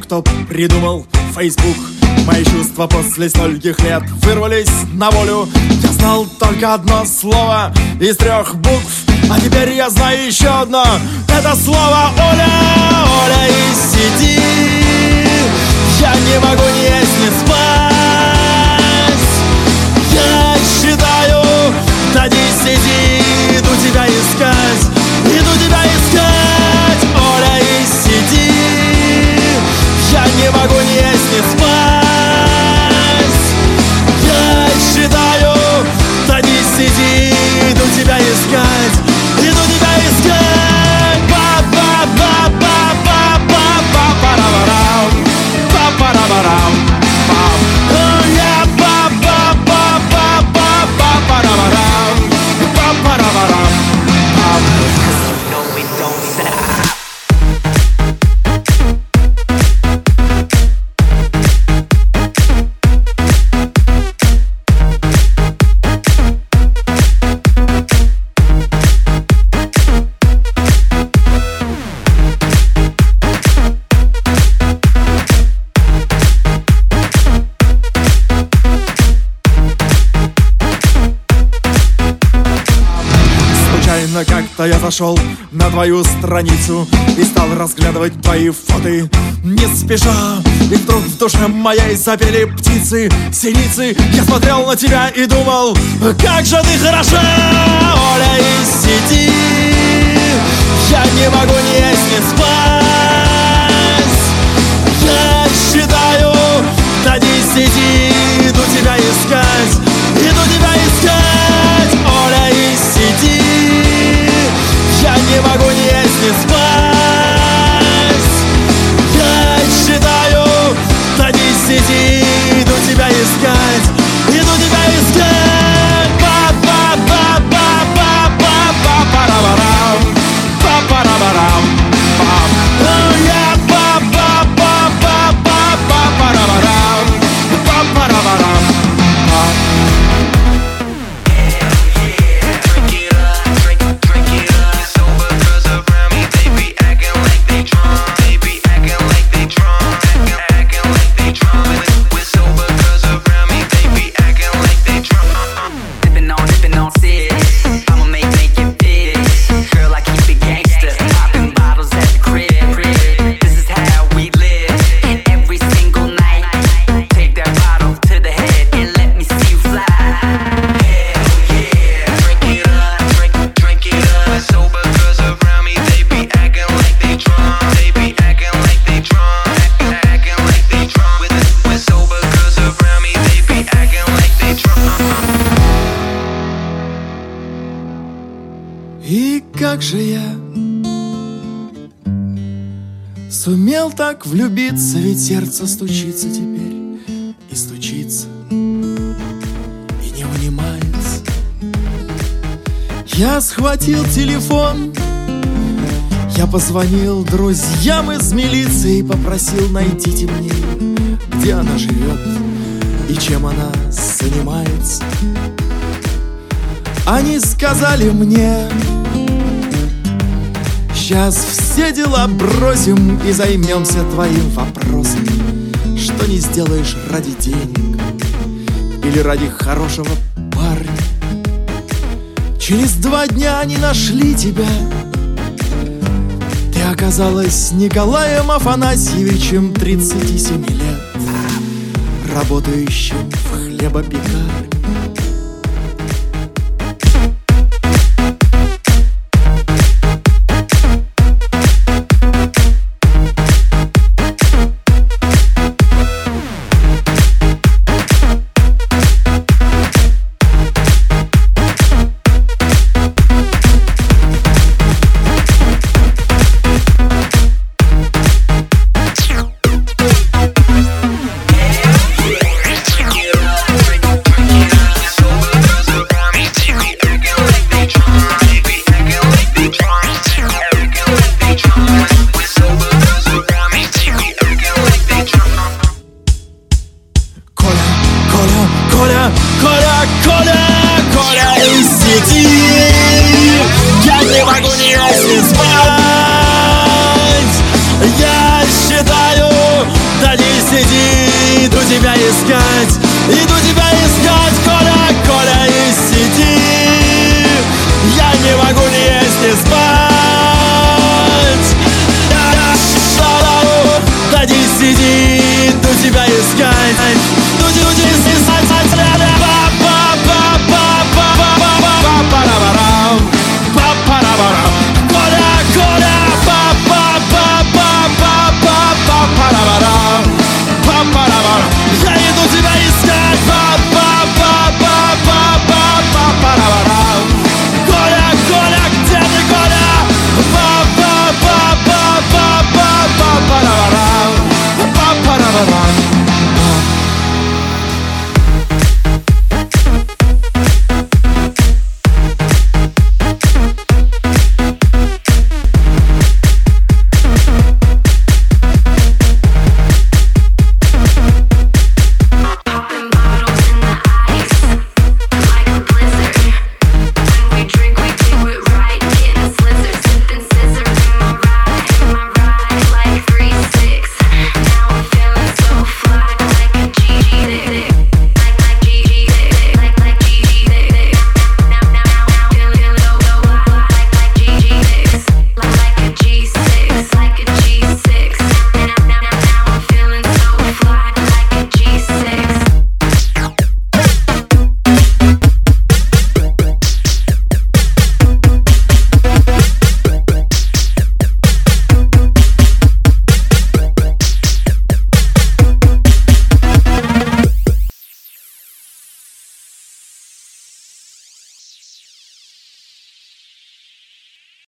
кто придумал Facebook. Мои чувства после стольких лет вырвались на волю. Я знал только одно слово из 3 букв, а теперь я знаю еще одно. Это слово Оля. Оля, и сиди. Я не могу ни есть, ни спать. Я считаю до 10, иду тебя искать. Иду тебя искать. Оля, и сиди. Я не могу ни есть, ни спать. Я считаю до 10, иду тебя искать. Иду тебя искать. Па-па-па-па-па-па-па-парам. Па-парам-парам. Я па-па-па-па-па-па-парам. Па-парам-парам. No, we don't stop. Как-то я зашел на твою страницу и стал разглядывать твои фото не спеша. И вдруг в душе моей запели птицы, синицы. Я смотрел на тебя и думал, как же ты хороша, Оля, и сиди. Я не могу ни есть, ни спать. Я считаю до 10, иду тебя искать. Иду тебя искать, Оля, и сиди. Я не могу ни есть, ни спать. Я считаю до 10, иду тебя искать. Иду тебя искать. Па-па-па-па-па-па-парам. Па-парам-парам. Я па-па-па-па-па-парам. Па-парам-парам. И как же я сумел так влюбиться, ведь сердце стучится теперь и стучится, и не унимается. Я схватил телефон, я позвонил друзьям из милиции и попросил: найдите мне, где она живет и чем она занимается. Они сказали мне: сейчас все дела бросим и займемся твоим вопросом. Что не сделаешь ради денег или ради хорошего парня. Через 2 дня они нашли тебя. Ты оказалась Николаем Афанасьевичем, 37 лет, работающим в хлебопекарне.